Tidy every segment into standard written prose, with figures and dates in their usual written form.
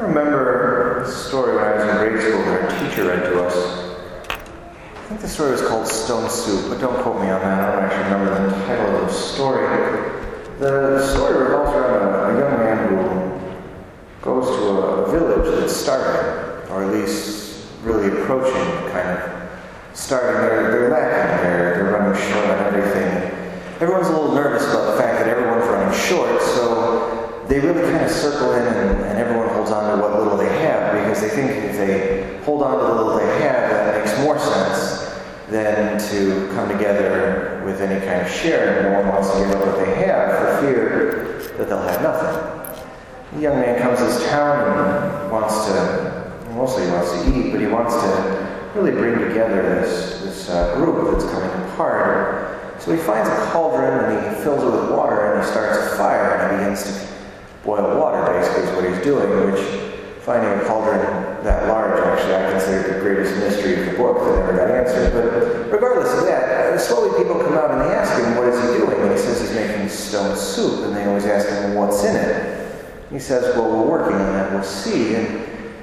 remember a story when I was in grade school that our teacher read to us. I think the story was called Stone Soup, but don't quote me on that. I don't actually remember the title of the story. The story revolves around a young man who goes to a village that's starving, or at least really approaching kind of starving. They're lacking, they're running short on everything. Everyone's a little nervous about the fact that everyone's running short, so they really kind of circle in and everyone holds on to what little they have, because they think if they hold on to the little they have, that makes more sense than to come together with any kind of sharing. No one wants to give up what they have for fear that they'll have nothing. The young man comes to this town and mostly wants to eat, but he wants to really bring together this group that's coming apart. So he finds a cauldron and he fills it with water and he starts a fire and he begins to boil water, basically, is what he's doing, which, finding a cauldron that large, actually, I consider the greatest mystery of the book that never got answered. But regardless of that, slowly people come out and they ask him, what is he doing? And he says he's making stone soup, and they always ask him, well, what's in it? He says, well, we're working on that, we'll see. And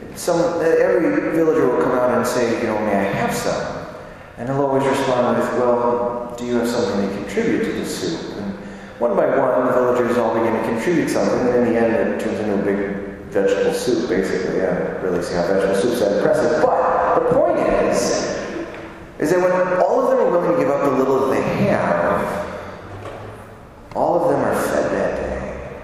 every villager will come out and say, may I have some? And he'll always respond with, well, do you have something to contribute to the soup? And one by one, the villagers all begin to contribute something, and in the end it turns into a big vegetable soup, basically. I don't really see how vegetable soup's that impressive. But the point is that when all of them are willing to give up the little that they have, all of them are fed that day.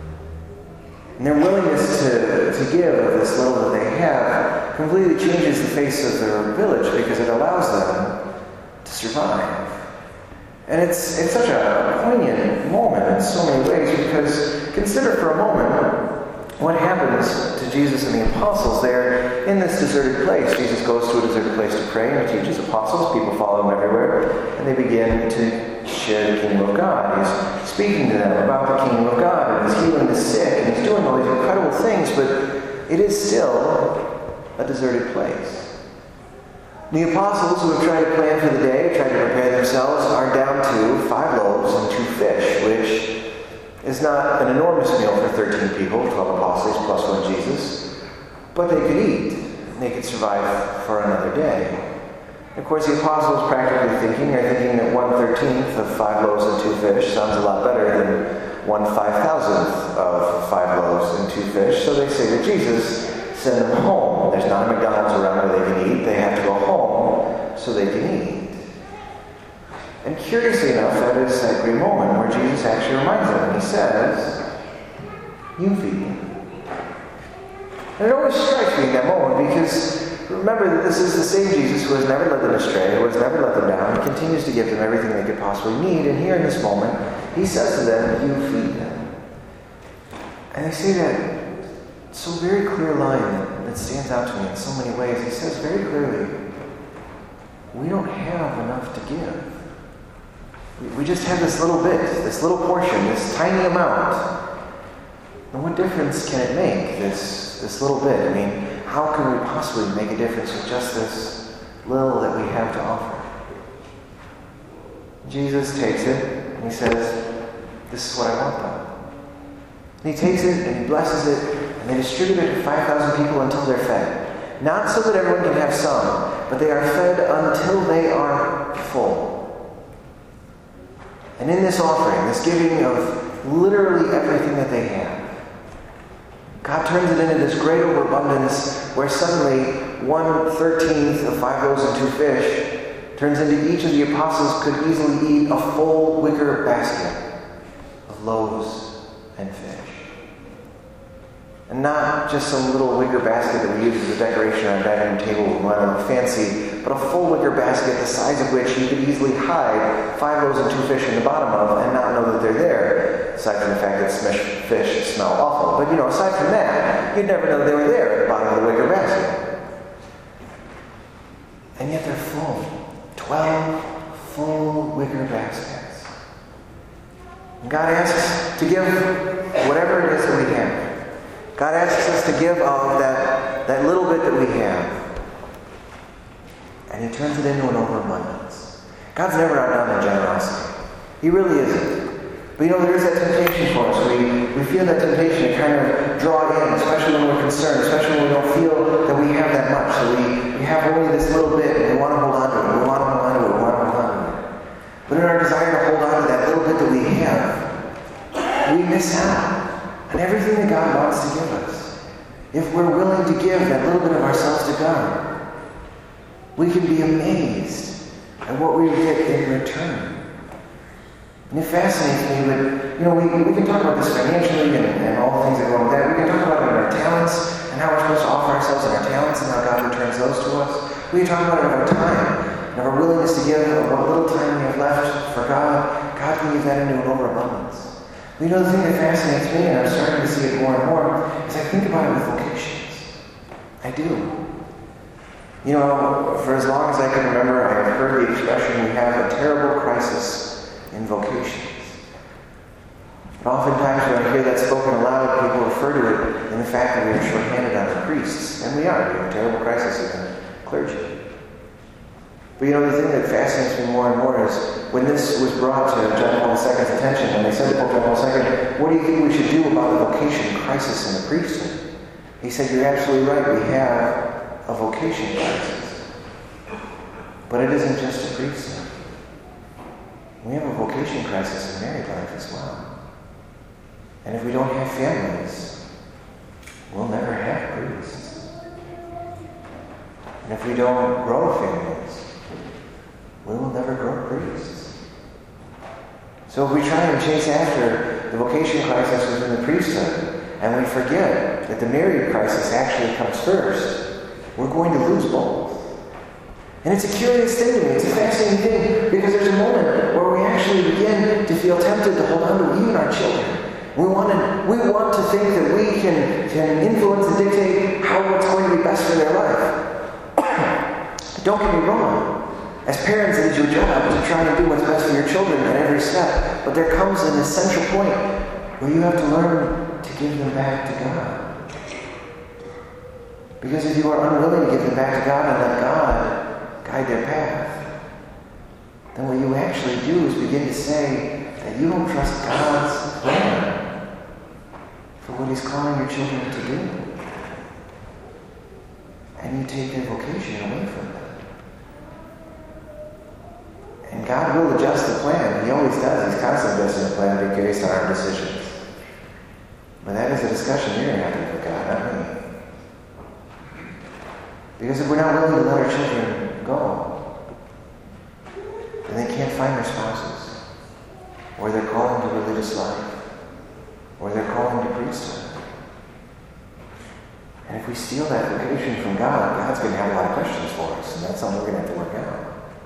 And their willingness to give of this little that they have completely changes the face of their village, because it allows them to survive. And it's such a poignant moment in so many ways, because consider for a moment what happens to Jesus and the apostles there in this deserted place. Jesus goes to a deserted place to pray, and he teaches apostles. People follow him everywhere, and they begin to share the kingdom of God. He's speaking to them about the kingdom of God, and he's healing the sick, and he's doing all these incredible things, but it is still a deserted place. The apostles who have tried to plan for the day, tried to prepare themselves, are down to 5 loaves and 2 fish, which is not an enormous meal for 13 people, 12 apostles plus 1 Jesus, but they could eat, and they could survive for another day. Of course, the apostles, practically thinking, are thinking that 1/13 of 5 loaves and 2 fish sounds a lot better than 1/5000th of 5 loaves and 2 fish, so they say to Jesus, send them home. There's not a McDonald's around where they can eat. They have to go home so they can eat. And curiously enough, that is that great moment where Jesus actually reminds them, and he says, you feed them. And it always strikes me in that moment, because remember that this is the same Jesus who has never led them astray, who has never let them down. He continues to give them everything they could possibly need. And here in this moment, he says to them, you feed them. And they say that so very clear line that stands out to me in so many ways. He says very clearly, we don't have enough to give. We just have this little bit, this little portion, this tiny amount. And what difference can it make, this little bit? I mean, how can we possibly make a difference with just this little that we have to offer? Jesus takes it and he says, this is what I want though. And he takes it and he blesses it, and they distribute it to 5,000 people until they're fed. Not so that everyone can have some, but they are fed until they are full. And in this offering, this giving of literally everything that they have, God turns it into this great overabundance where suddenly 1/13 of 5 loaves and 2 fish turns into each of the apostles could easily eat a full wicker basket of loaves and fish. And not just some little wicker basket that we use as a decoration on our dining room table when we want to look fancy, but a full wicker basket the size of which you could easily hide 5 loaves and 2 fish in the bottom of and not know that they're there, aside from the fact that fish smell awful. But aside from that, you'd never know they were there at the bottom of the wicker basket. And yet they're full. 12 full wicker baskets. And God asks to give whatever it is that we have. God asks us to give of that little bit that we have. And he turns it into an overabundance. God's never outdone in generosity. He really isn't. But there is that temptation for us. We feel that temptation to kind of draw in, especially when we're concerned, especially when we don't feel that we have that much. So we have only this little bit, and we want to hold on to it. We want to hold on to it. We want to hold on to it. But in our desire to hold on to that little bit that we have, we miss out on everything that God wants to give us. If we're willing to give that little bit of ourselves to God, we can be amazed at what we get in return. And it fascinates me that, we can talk about this financially and all the things that go with that. We can talk about it in our talents and how we're supposed to offer ourselves in our talents and how God returns those to us. We can talk about it in our time and our willingness to give what little time we have left for God. God can give that into an overabundance. The thing that fascinates me, and I'm starting to see it more and more, is I think about it with vocations. I do. For as long as I can remember, I have heard the expression, we have a terrible crisis in vocations. But oftentimes when I hear that spoken aloud, people refer to it in the fact that we are short-handed on our priests. And we are. We have a terrible crisis in clergy. But the thing that fascinates me more and more is when this was brought to John Paul II's attention, and they said to Pope John Paul II, what do you think we should do about the vocation crisis in the priesthood? He said, you're absolutely right. We have a vocation crisis. But it isn't just a priesthood. We have a vocation crisis in married life as well. And if we don't have families, we'll never have priests. And if we don't grow families, we will never grow priests. So if we try and chase after the vocation crisis within the priesthood, and we forget that the married crisis actually comes first, we're going to lose both. And it's a curious thing to me. It's a fascinating thing because there's a moment where we actually begin to feel tempted to hold on to even our children. We want to think that we can influence and dictate what's going to be best for their life. Don't get me wrong. As parents, it is your job to try and do what's best for your children at every step. But there comes an essential point where you have to learn to give them back to God. Because if you are unwilling to give them back to God and let God guide their path, then what you actually do is begin to say that you don't trust God's plan for what He's calling your children to do. And you take their vocation away from them. And God will adjust the plan. He always does. He's constantly adjusting the plan based on our decisions. But that is a discussion you're going to have to have with God, not me. Because if we're not willing to let our children go, then they can't find their spouses, or they're calling to religious life, or they're calling to priesthood. And if we steal that vocation from God, God's going to have a lot of questions for us, and that's something we're going to have to work out.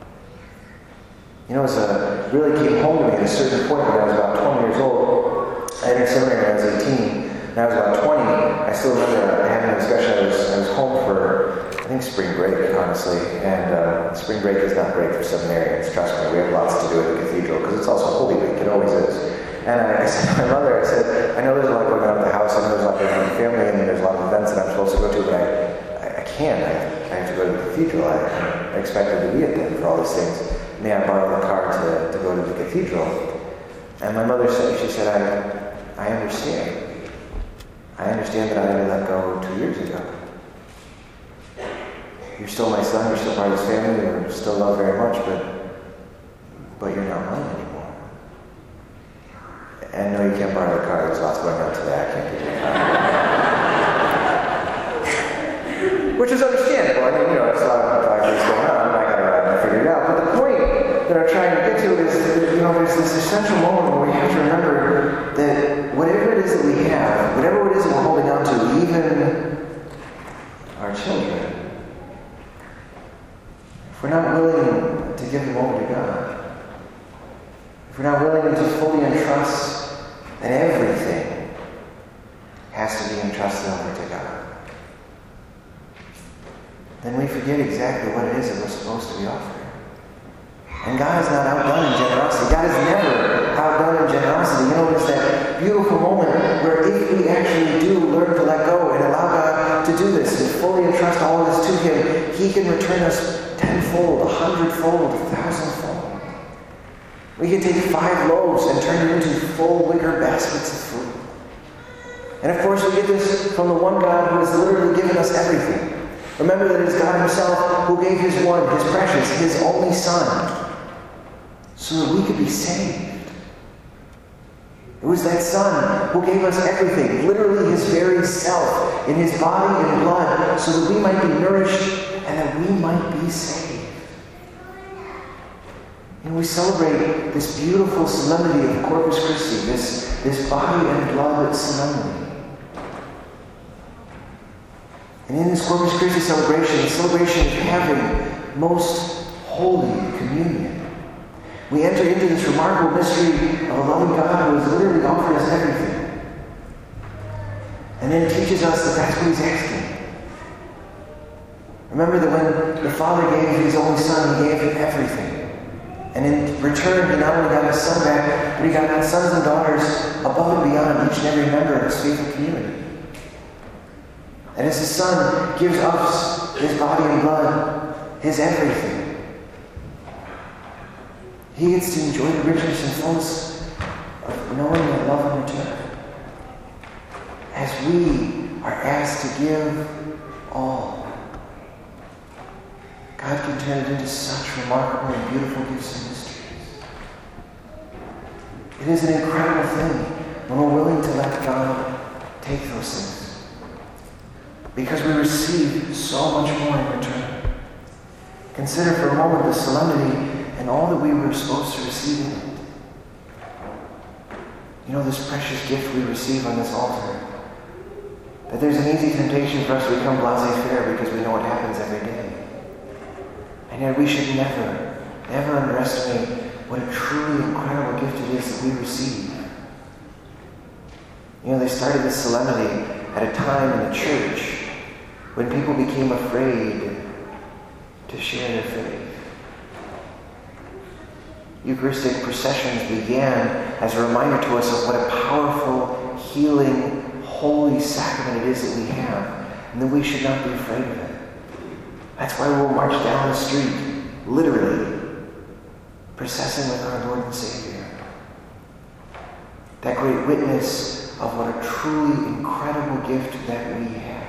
It really came home to me at a certain point when I was about 20 years old. I entered seminary when I was 18. When I was about 20, I still remember having a discussion. I was home for, I think, spring break, honestly. And spring break is not great for seminarians, trust me. We have lots to do at the cathedral because it's also Holy Week. It always is. And I said to my mother, I know there's a lot going on at the house. I know there's a lot going on in the family, and there's a lot of events that I'm supposed to go to, but I can't. I have to go to the cathedral. I expected to be at them for all these things. May I borrow the car to go to the cathedral? And my mother said, I understand. I understand that I had to let go 2 years ago. You're still my son, you're still part of this family, you're still loved very much, but you're not mine anymore. And no, you can't borrow the car, there's lots going on today, I can't give you a car. Which is understandable. I mean, there's a lot of things going on, and I gotta figure it out. But the point that I'm trying to get to is that, there's this essential moment where we have to remember that whatever it is that we have, whatever it is that we're holding on to, even our children, if we're not willing to give them over to God, if we're not willing to fully entrust, then everything has to be entrusted over to God. Then we forget exactly what it is that we're supposed to be offering. And God is not outdone in generosity. God is never outdone in generosity. It's that beautiful moment where if we actually do learn to let go and allow God to do this and fully entrust all of this to Him, He can return us tenfold, 100-fold, 1,000-fold. We can take 5 loaves and turn it into full wicker baskets of food. And of course, we get this from the one God who has literally given us everything. Remember that it is God himself who gave his one, his precious, his only Son, so that we could be saved. It was that Son who gave us everything, literally his very self, in his body and blood, so that we might be nourished and that we might be saved. And we celebrate this beautiful solemnity of Corpus Christi, this body and blood solemnity. And in this Corpus Christi celebration, the celebration of having most holy communion, we enter into this remarkable mystery of a loving God who has literally offered us everything. And then teaches us that that's what he's asking. Remember that when the Father gave his only Son, he gave him everything. And in return, he not only got his Son back, but he got sons and daughters above and beyond each and every member of his faithful community. And as his Son gives us his body and blood, his everything, he gets to enjoy the richness and fullness of knowing and love in return. As we are asked to give all, God can turn it into such remarkable and beautiful gifts and mysteries. It is an incredible thing when we're willing to let God take those things, because we receive so much more in return. Consider for a moment the solemnity and all that we were supposed to receive in it. You know, this precious gift we receive on this altar, that there's an easy temptation for us to become laissez-faire because we know what happens every day. And yet we should never, ever underestimate what a truly incredible gift it is that we receive. You know, they started this solemnity at a time in the church when people became afraid to share their faith. Eucharistic processions began as a reminder to us of what a powerful, healing, holy sacrament it is that we have, and that we should not be afraid of it. That's why we'll march down the street, literally, processing with our Lord and Savior. That great witness of what a truly incredible gift that we have.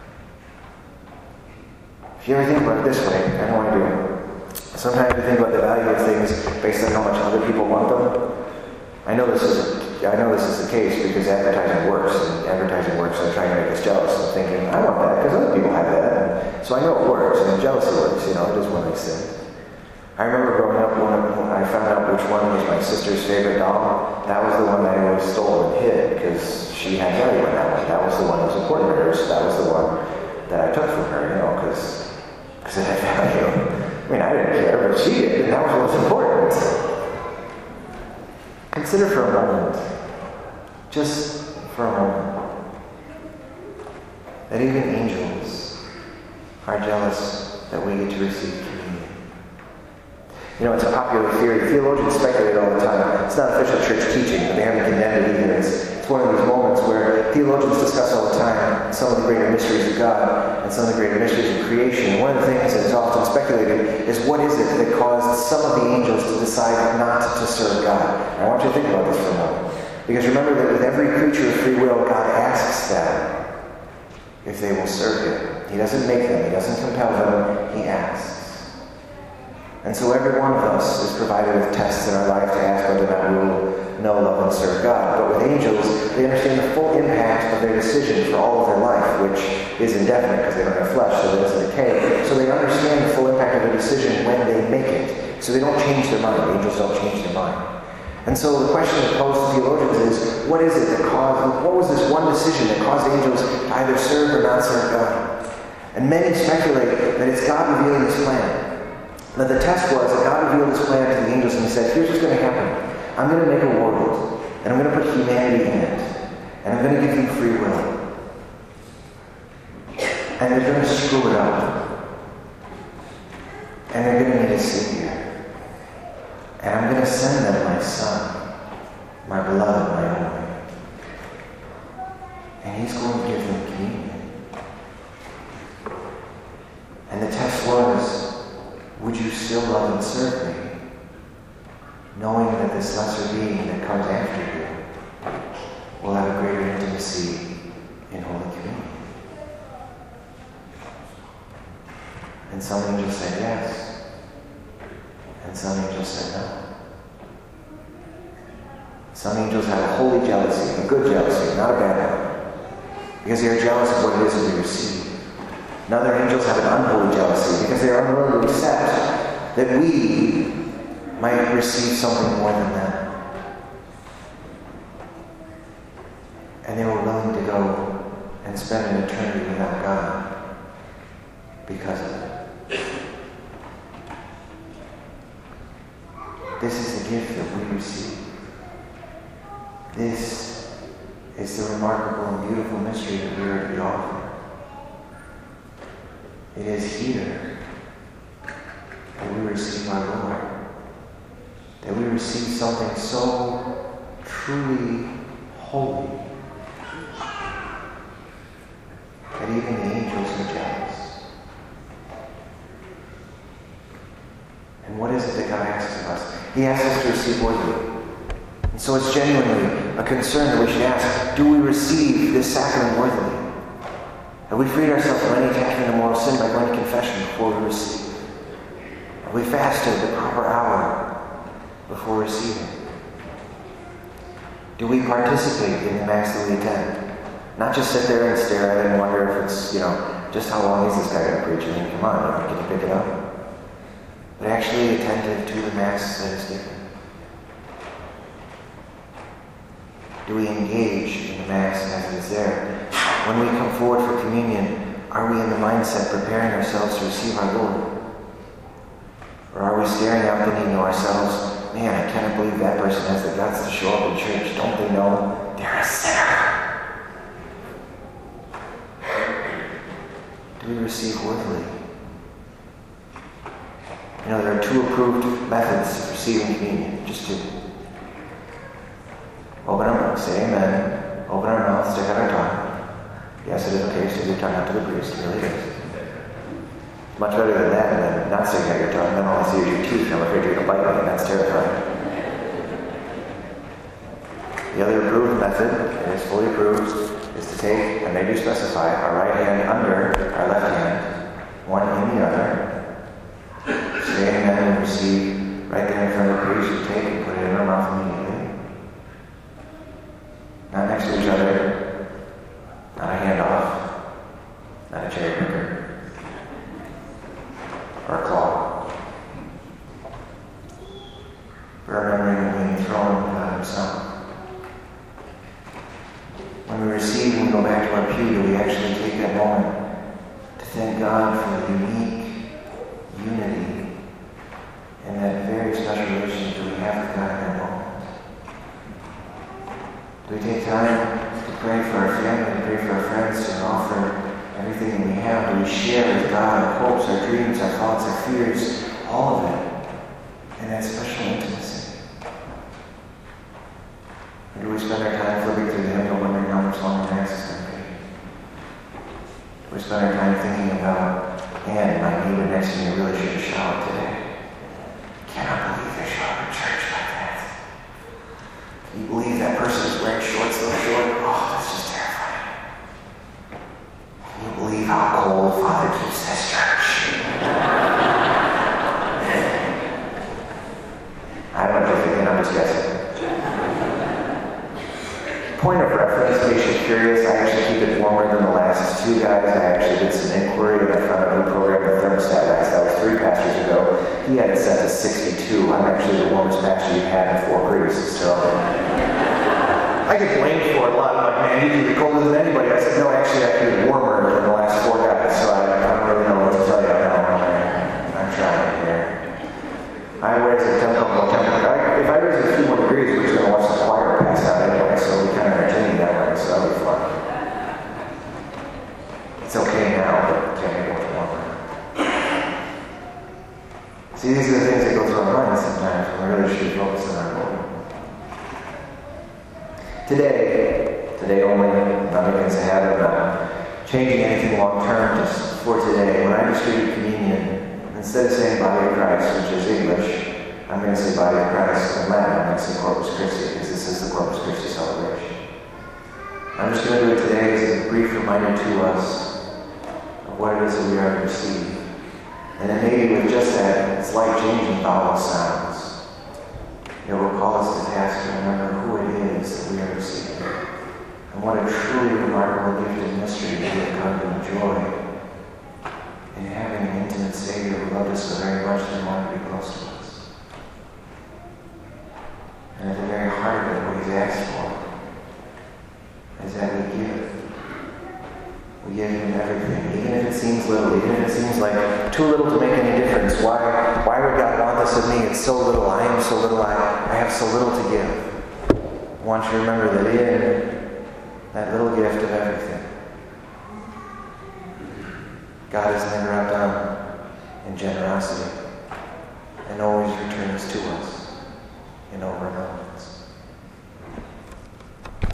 If you ever think about it this way, I don't want to do it. Sometimes we think about the value of things based on how much other people want them. I know this is the case because advertising works, and they're trying to make us jealous. I'm thinking, I want that because other people have that. And so I know it works, and jealousy works. You know, it is one of these things. I remember growing up when I found out which one was my sister's favorite doll. That was the one I always stole and hid because she had value in that one. That was the one that was important to her, so that was the one that I took from her, you know, because it had value. I mean, I didn't care, but she did, and that was what was important. Consider for a moment, just for a moment, that even angels are jealous that we get to receive communion. You know, it's a popular theory. Theologians speculate all the time. It's not official church teaching, but they haven't condemned it either. It's one of those moments where theologians discuss all the time some of the greater mysteries of God and some of the greater mysteries of creation. And one of the things that is often speculated is what is it that caused some of the angels to decide not to serve God? And I want you to think about this for a moment. Because remember that with every creature of free will, God asks them if they will serve Him. He doesn't make them. He doesn't compel them. He asks. And so every one of us is provided with tests in our life to ask whether or not we will know, love, and serve God. But with angels, they understand the full impact of their decision for all of their life, which is indefinite because they don't have flesh, so it doesn't decay. So they understand the full impact of their decision when they make it. So they don't change their mind. Angels don't change their mind. And so the question that posed to theologians is, what is it that caused, what was this one decision that caused angels to either serve or not serve God? And many speculate that it's God revealing His plan. Now the test was that God revealed His plan to the angels and He said, here's what's going to happen. I'm going to make a world, and I'm going to put humanity in it, and I'm going to give you free will. And they're going to screw it up. And they're going to need a Savior. And I'm going to send them my Son, my beloved, my only. And He's going to give them communion. And the test was, would you still love and serve me, knowing that And some angels said yes. And some angels said no. Some angels have a holy jealousy, a good jealousy, not a bad one, because they are jealous of what it is that we receive. And other angels have an unholy jealousy, because they are unwilling to accept that we might receive something more than them. And they were willing to go and spend an eternity without God because of it. This is the gift that we receive. This is the remarkable and beautiful mystery that we are to be offered. It is here that we receive our Lord. That we receive something so truly holy that even the angels are jealous. And what is it that God asks of us? He asks us to receive worthily. And so it's genuinely a concern that we should ask, do we receive this sacrament worthily? Have we freed ourselves from any attachment to moral sin by going to confession before we receive? Have we fasted the proper hour before receiving? Do we participate in the Mass that we attend? Not just sit there and stare at it and wonder if it's, just how long is this guy going to preach? I mean, come on, can you pick it up? But actually attentive to the Mass that is given. Do we engage in the Mass as it is there? When we come forward for communion, are we in the mindset preparing ourselves to receive our Lord? Or are we staring out thinking to ourselves, man, I cannot believe that person has the guts to show up in church. Don't they know they're a sinner? Do we receive worthily? There are two approved methods of receiving communion. Just two. Open our mouth, say amen. Open our mouth, stick out our tongue. Yes, it is okay to stick your tongue out to the priest. It really is. It's much better than that, and then not sticking out your tongue. Then all I see is your teeth, and I'm afraid you're going to bite me, and that's terrifying. The other approved method, and it's fully approved, is to take, and they do specify, our right hand under our left hand, one in the other. Say amen and receive right there in front of the priest. You take and put it in our mouth immediately. Not next to each other. Not a handoff. Not a cherry picker. Or a claw. Remembering that we enthroned God Himself. When we receive and we go back to our pew, do we actually take that moment to thank God for the unique unity and that very special relationship that we have with God in that moment? Do we take time to pray for our family, to pray for our friends, to offer everything that we have? Do we share with God our hopes, our dreams, our thoughts, our fears, all of it, in that special intimacy? Or do we spend our time flipping through the hymnal, wondering how much longer Mass is going to be? Do we spend our time thinking about, man, my neighbor next to me really should have showered today? Cannot believe they show up in church like that. Can you believe that person is wearing shorts so short? Oh, that's just terrifying. Can you believe how cold Father keeps this church? I don't know what you're thinking, I'm just guessing. Point of reference, in case you're curious, I actually keep it warmer than the last two guys. I actually did some inquiry and I found out who programmed the thermostat last. That was 3 pastors ago. He had it set to 62. I'm actually the warmest pastor you've had in 4 priests, so I get blamed for it a lot. I'm like, man, you keep it colder than anybody. I said, no, actually I keep it warmer than the last 4 guys, so I don't really know what to tell you. I'm trying here. I raise a temperature. If I raise it a few more degrees, we're just going to watch the choir pass out anyway, so we kind of entertain that way, so that'll be fun. It's okay now, but it can't get much warmer. See, these are the things that go through our minds sometimes when we really should focus on our Lord. Today only, nothing against the habit of not changing anything long term, just for today. When I distribute communion, instead of saying body of Christ, which is English, I'm going to say body of Christ in Latin. I'm going to say Corpus Christi, because this is the Corpus Christi celebration. I'm just going to do it today as a brief reminder to us of what it is that we are to receive. And then maybe with just that slight change in vowel sounds, it will call us to task to remember who it is that we are receiving. And what a truly remarkable gift and mystery we have come to enjoy in having an intimate Savior who loved us so very much and wanted to be close to us. And at the very heart of it, what He's asked for is that we give. We give Him everything, even if it seems little, even if it seems like too little to make any difference. Why would God want this of me? It's so little. I am so little. I have so little to give. I want you to remember that in that little gift of everything, God is never outdone in generosity and always returns to us in over and over.